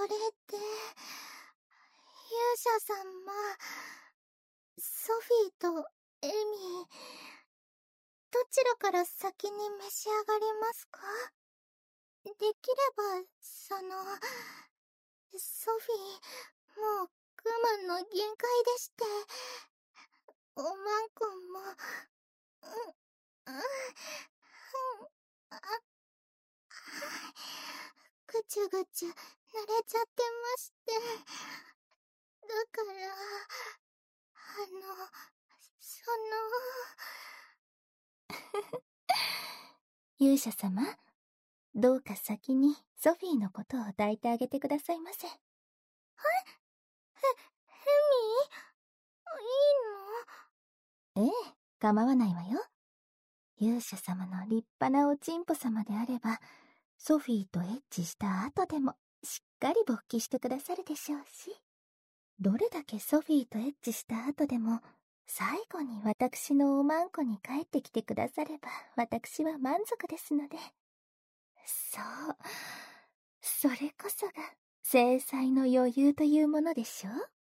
れで、勇者様、ソフィーとエミ、どちらから先に召し上がりますか？できれば、ソフィー、もう我慢の限界でして、おまんこも、ぐちゅぐちゅ濡れちゃってまして、だから、 勇者様、どうか先にソフィーのことを抱いてあげてくださいませ。 ヘミ？いいの？ ええ、構わないわよ。勇者様の立派なおちんぽ様であれば、ソフィーとエッチした後でもしっかり勃起してくださるでしょうし、どれだけソフィーとエッチした後でも最後に私のおまんこに帰ってきてくだされば私は満足ですので。そう、それこそが正妻の余裕というものでしょう。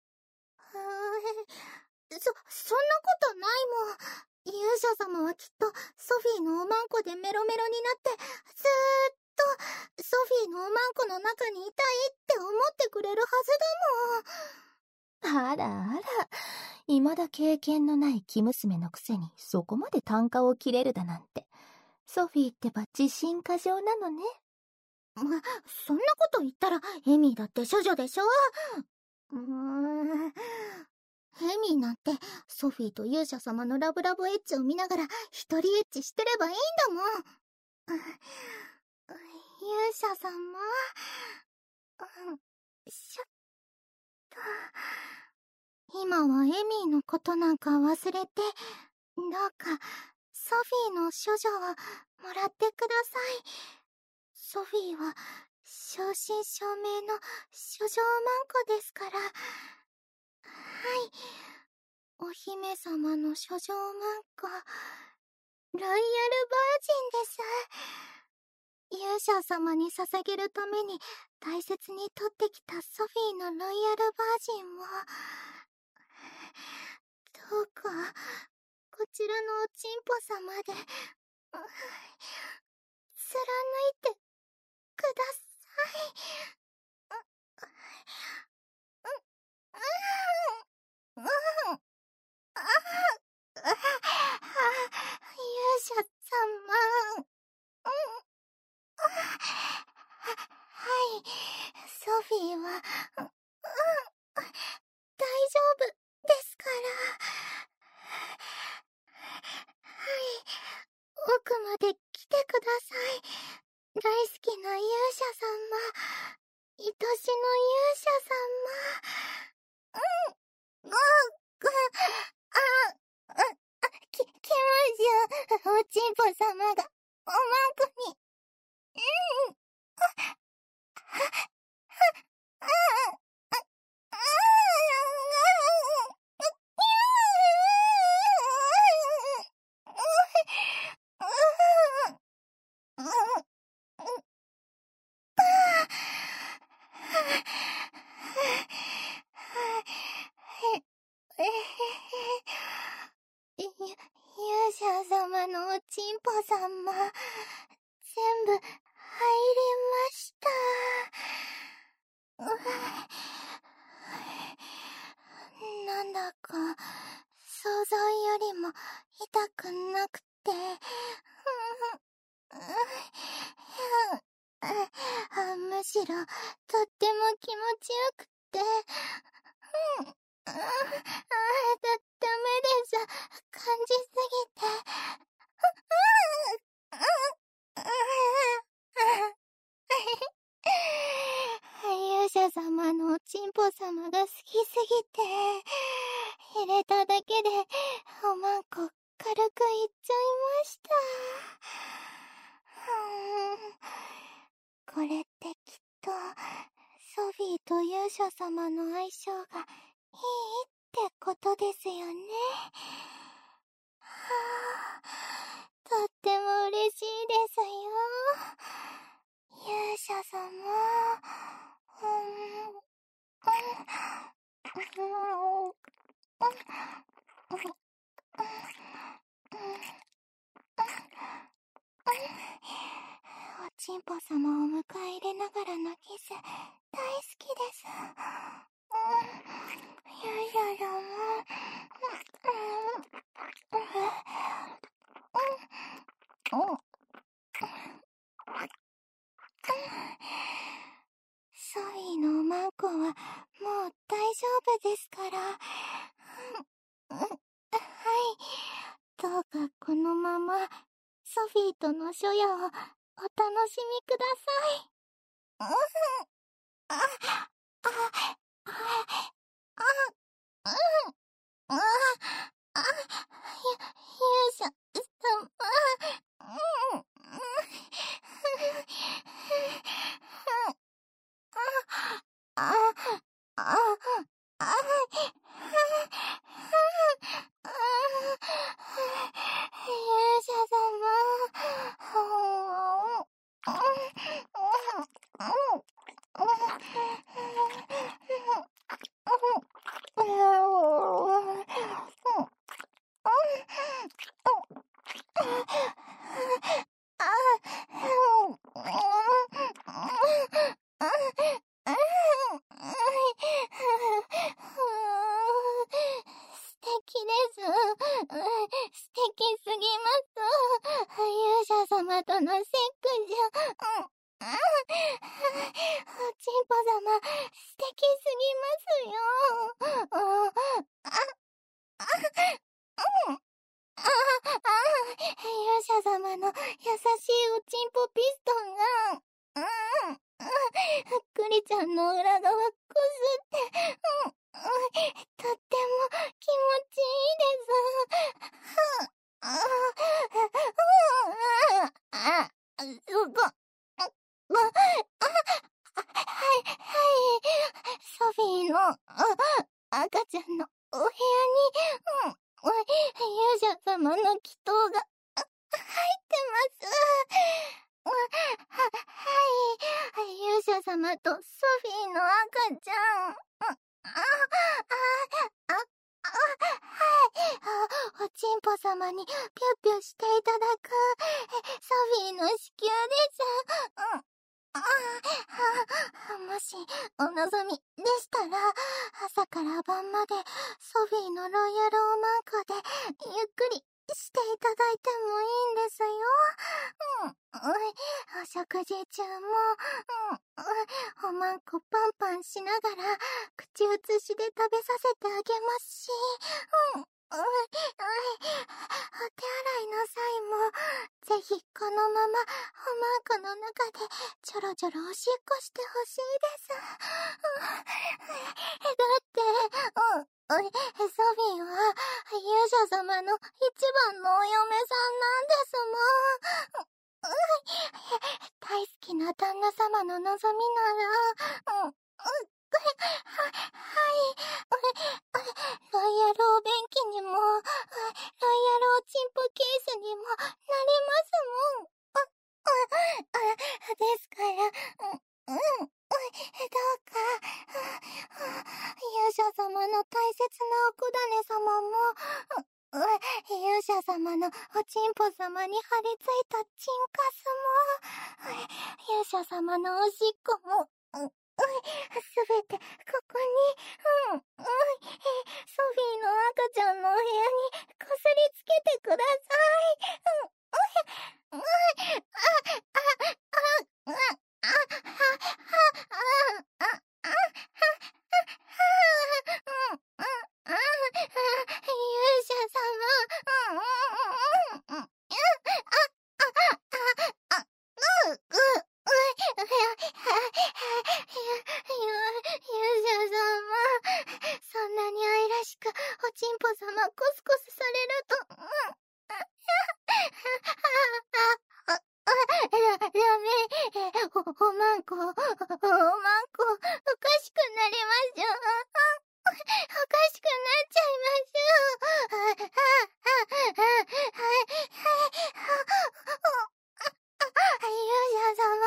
そんなことないもん。勇者様はきっとソフィーのおまんこでメロメロになって、ずーっとソフィーのおまんこの中にいたいって思ってくれるはずだもん。 あらあら、未だ経験のない生娘のくせにそこまで単価を切れるだなんて。ソフィーってば自信過剰なのね。 そんなこと言ったらエミーだって処女でしょ？エミーなんてソフィーと勇者様のラブラブエッチを見ながら一人エッチしてればいいんだもん。勇者様、しょっと、今はエミーのことなんか忘れて、どうかソフィーの処女をもらってください。ソフィーは正真正銘の処女おまんこですから。はい、お姫様の処女おまんこ、ロイヤルバージンです。勇者様に捧げるために大切に取ってきたソフィーのロイヤルバージンを、どうかこちらのおちんぽ様で貫いてください。勇者様。はい、ソフィーは、大丈夫ですから。はい、奥まで来てください。大好きな勇者様、愛しの勇者様。来ましょう。おちんぽ様が、おまんこに。勇者様のおちんぽ様、全部入りました。なんだか想像よりも痛くなくて、むしろとっても気持ちよくて、ダメです。感じすぎて。勇者様のおちんぽ様が好きすぎて、入れただけでおまんこ軽くいっちゃいました。これってきっとソフィーと勇者様の相性がいいってことですよね。とっても嬉しいですよ。勇者様。 ちんぽ様を迎え入れながらのキス、大好きです。勇者様。ソフィーのおまんこはもう大丈夫ですから。はい。どうかこのままソフィーとの初夜をお楽しみください。勇者様。勇者素敵です。素敵すぎます。勇者様とのセックス。おちんぽ様、素敵すぎますよ。勇者様の優しいおちんぽピストンが、クリちゃんの裏側こすって、とっても気持ちいいです。ソフィーの赤ちゃんのお部屋に、勇者様の祈祷が入ってます。勇者様とソフィーの赤ちゃん。おちんぽ様にぴょぴょしていただくソフィーの子宮です。もしお望みでしたら、朝から晩までソフィーのロイヤルおまんこでゆっくりしていただいてもいいんですよ。お食事中も、おまんこパンパンしながら口移しで食べさせてあげますし、お手洗いの際もぜひこのままおまんこの中でちょろちょろおしっこしてほしいです。だって、ソフィーは勇者様の一番のお嫁さんなんですもん。大好きな旦那様の望みなら、ロイヤルお便器にも、ロイヤルおちんぽケースにもなりますもん。ですから、どうか、勇者様の大切なおこだね様も、勇者様のおちんぽ様に張り付いたチンカスも、勇者様のおしっこも、すべてここに、ソフィーの赤ちゃんのお部屋にこすりつけてください。勇者様。勇者様、そんなに愛らしくおちんぽ様コスコスされると、ダメ、おまんこ、おかしくなりますよ。おかしくなっちゃいますよ。勇者様、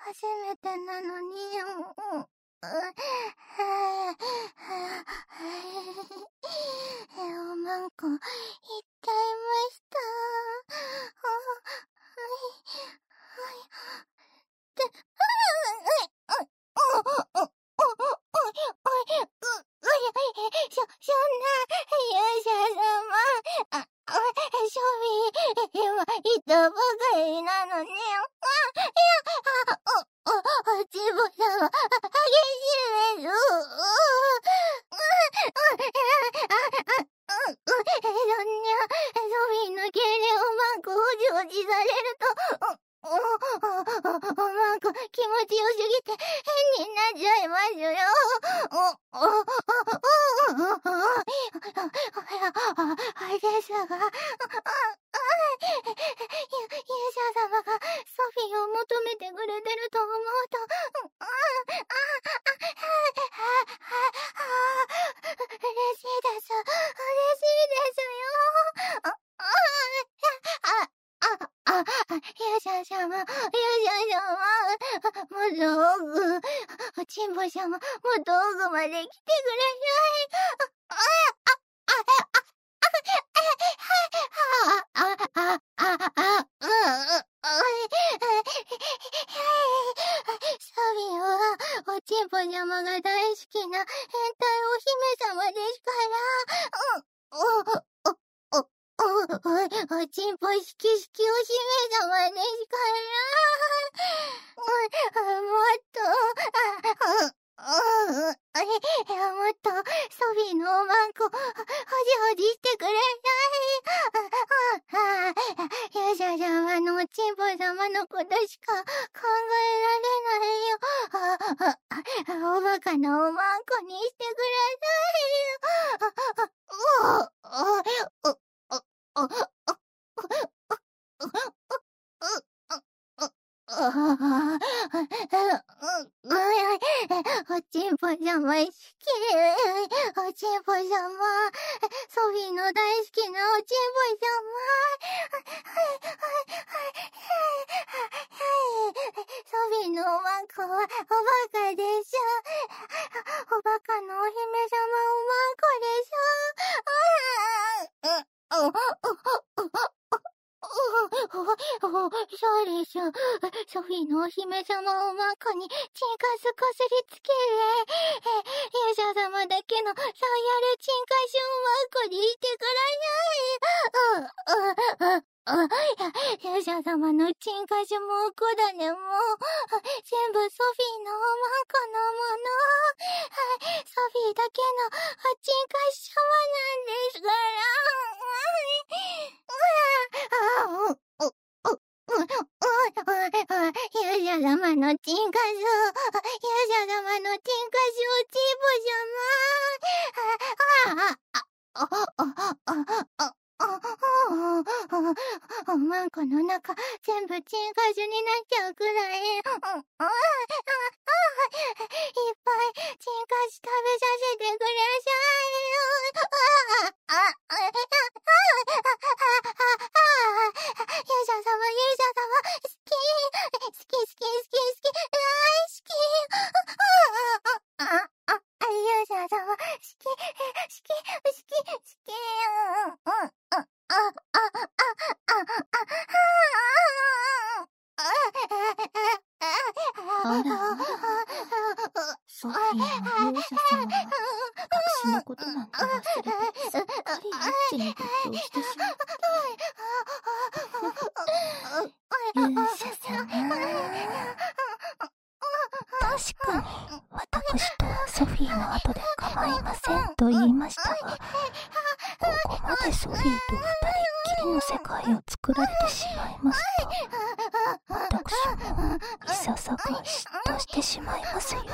初めてなのに。おまんこ、行っちゃいました。そんな、勇者様。ショビー、今、言ったばかりなのに。チンポ様、激しいです。そんな、ソビーの敬礼をマンコを承知されると、マンコ気持ちよすぎて変になっちゃいますよ。ですが、勇者様がソフィーを求めてくれてると思うと、嬉しいです。嬉しいですよ。勇者様、もっと奥、チンポ様、もっと奥まで来てください。サビは、おちんぽ様が大好きな変態お姫様ですから、おちんぽ好き好きお姫様ですから、もっと、ソフィーのおまんこ、ほじほじしてください。勇者様のおちんぽ様のことしか考えられないよ。おバカなおまんこにしてくださいよ。おちんぽ様好き。おちんぽ様。ソフィーの大好きなおちんぽ様。ソフィーのおまんこはおバカでしょ。おバカのお姫様おまんこでしょ。そうです。ソフィーのお姫様おまんこにチンカスこすりつける。勇者様だけのロイヤルチンカシおまんこにしてください。勇者様のチンカシもおこだねも全部ソフィーのおまんこのもの。ソフィーだけのチンカシ様なんですから。勇者様のチンカス、勇者様のチンカスおちんぽ様。おまんこの中全部チンカスになっちゃうくらい。いっぱいチンカス食べさせてください。勇者様、好き。勇者様、好き。 あら、ソフィーも勇者様も私のことなんて忘れて、すっかりエッチに没頭してしまった。勇者様、確かに私とソフィーの後で構いませんと言いましたが、ここまでソフィーと二人っきりの世界を作られてしまいますと、私もいささか嫉妬してしまいますよ。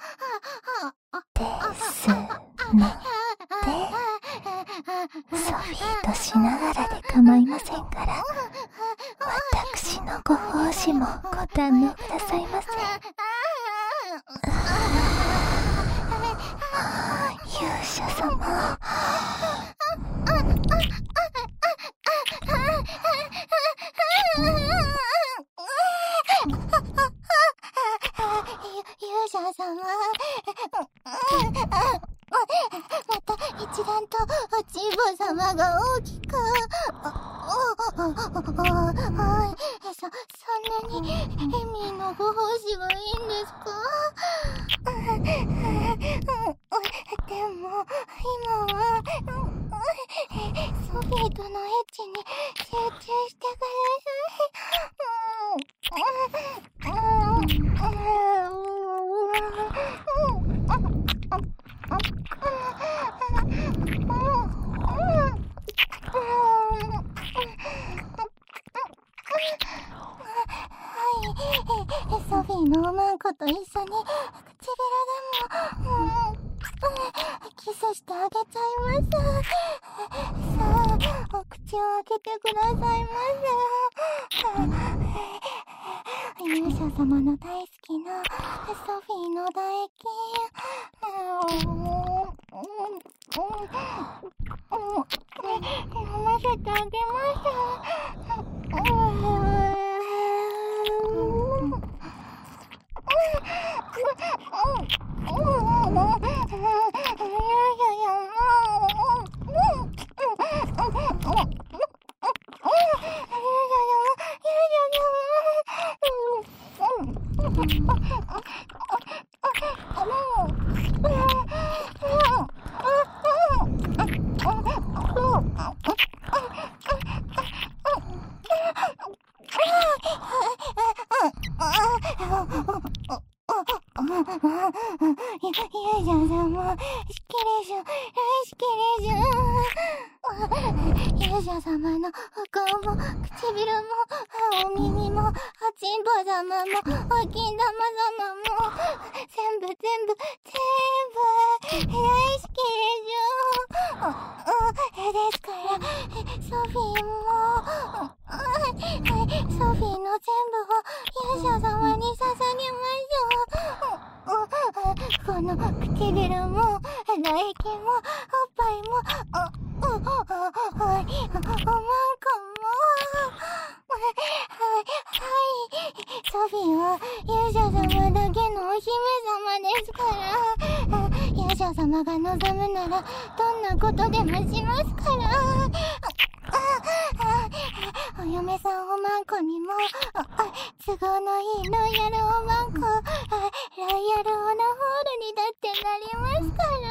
ですので、ソフィーとしながらで構いませんから、私のご奉仕もご堪能くださいませ。勇者様。 また一段とおちんぼ様が大きく。そんなにエミーのご奉仕がいいんですか？でも今はソフィーとのエッチに集中してください。ソフィーのおまんこと一緒に唇でもキスしてあげちゃいます。さあお口を開けてくださいませ。勇者様の大好きなソフィーの唾液飲ませてあげます。勇者様のお顔も唇もお耳もおちんぽ様もお金玉様も全部大好きですからソフィーもソフィーの全部を勇者様に捧げましょう。この唇も唾液もおっぱいもおまんこもソフィーは勇者様だけのお姫様ですから勇者様が望むならどんなことでもしますから。お嫁さんおまんこにも都合のいいロイヤルおまんこロイヤルオナホールにだってなります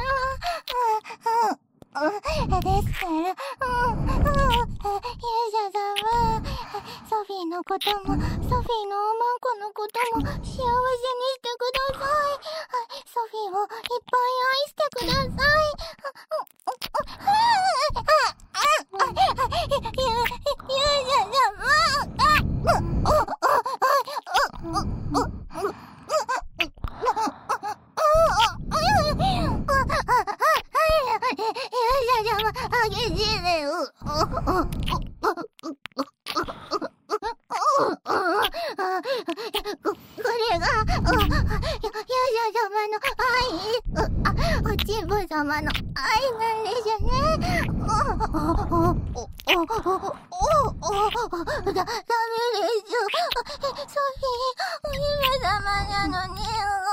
からですから勇者様ソフィーのこともソフィーのおまんこのことも幸せにしてください。ソフィーをいっぱい愛してください。おちんぽ様の愛なんですよね。ダメです。ソフィー、お姫様なのに。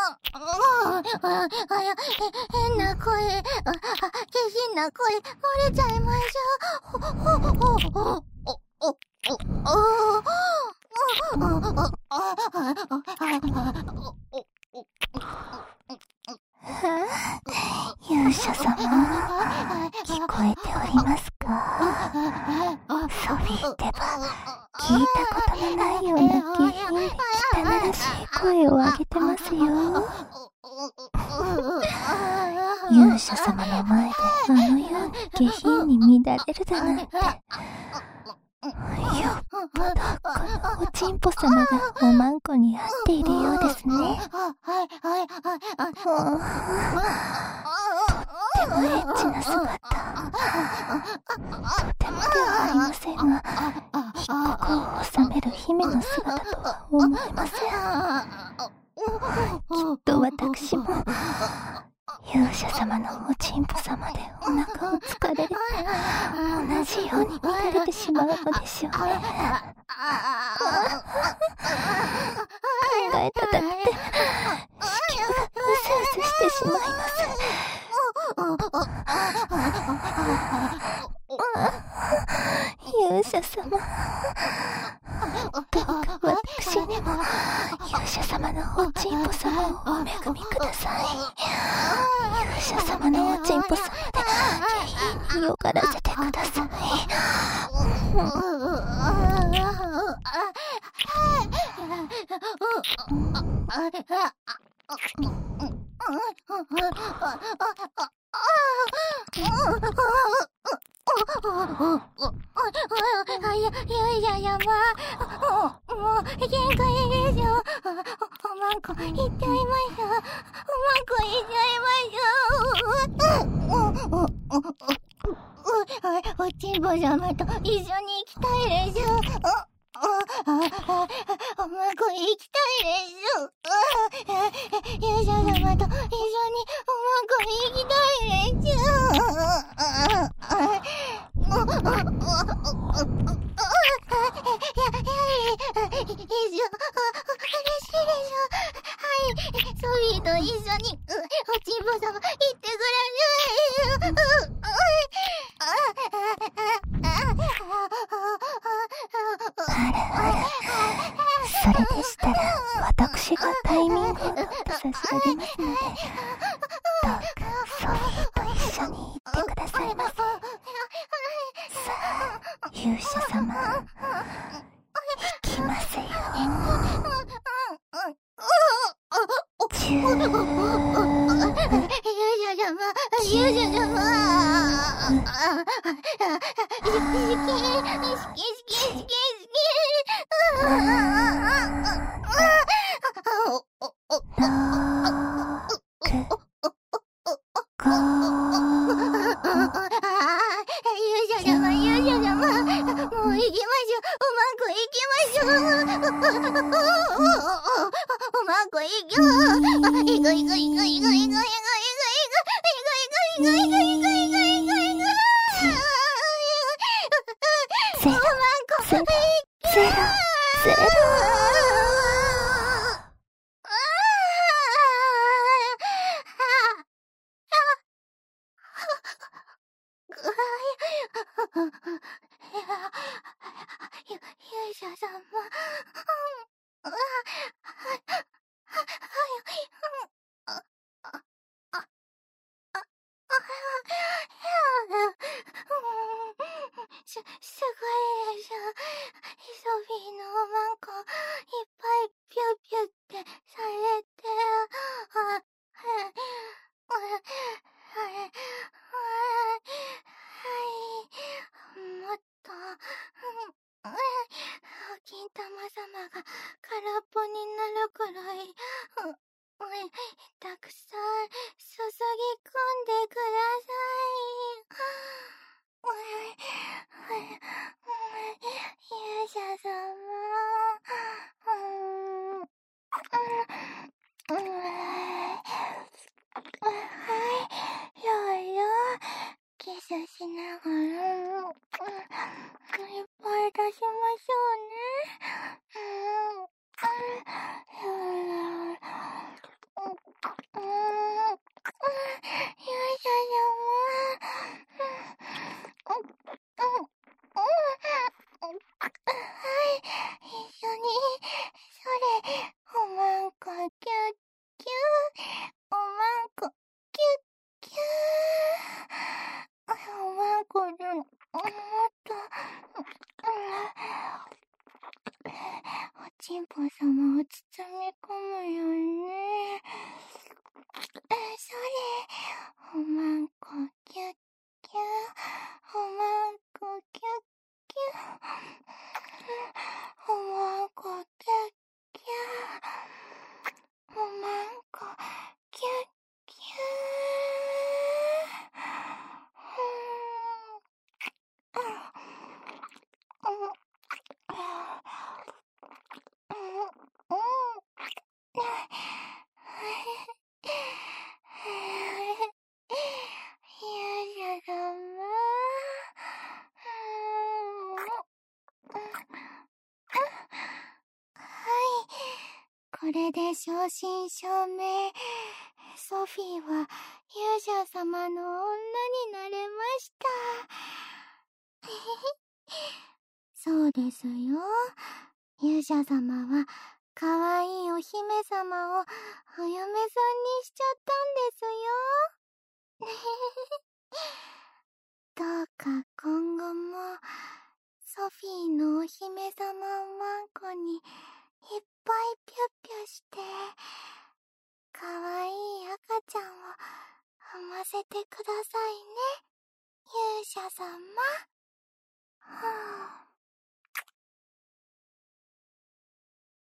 変な声、下品な声、漏れちゃいましょう。 勇者様、聞こえておりますか？ソフィーってば、聞いたことのないような下品で汚らしい声を上げてますよ。勇者様の前であのように下品に乱れるだなんて、よっぽどこのおちんぽ様がおまんこに合っているようですね。とってもエッチな姿、とてもではありませんが、一刻を収める姫の姿とは思えません。きっと私も勇者様のおちんぽ様でお腹をつかれれば同じように乱れてしまうのでしょうね。考えただけで子宮がうずうずしててしまいます。勇者様、どうか私にも勇者様のおちんぽ様をお恵みください。勇者様のおちんぽ様で下品によがらせてください。 勇者様、もう限界ですよ。おまんこ行っちゃいましょう。おまんこ行っちゃいましょう。おちんぽ様と一緒に行きたいでしょ。おまんこ行きたいでしょ。勇者様と一緒におまんこ行きたいでしソフィーと一緒におちんぽ様行ってくだそれでしたら私がタイミングを取って差し上げますので、どうかソフィーと一緒に行ってくださいませ。さあ、勇者様、行きますよ。すごいでしょ。ソフィーのおまんこいっぱいピュピュってされて、もっと、金玉様が空っぽになるくらい、たくさん注ぎ込んでください。勇者様、キスしながら、いっぱい出しましょうね。勇者一緒に、それ、おまんこキュッキュおまんこキュッキュおまんこれで正真正銘、ソフィーは勇者様の女になれました。そうですよ。勇者様は可愛いお姫様をお嫁さんにしちゃったんですよ。どうか今後もソフィーのお姫様ワンコにいっぱいピュッピュして可愛い赤ちゃんを産ませてくださいね、勇者様。はぁ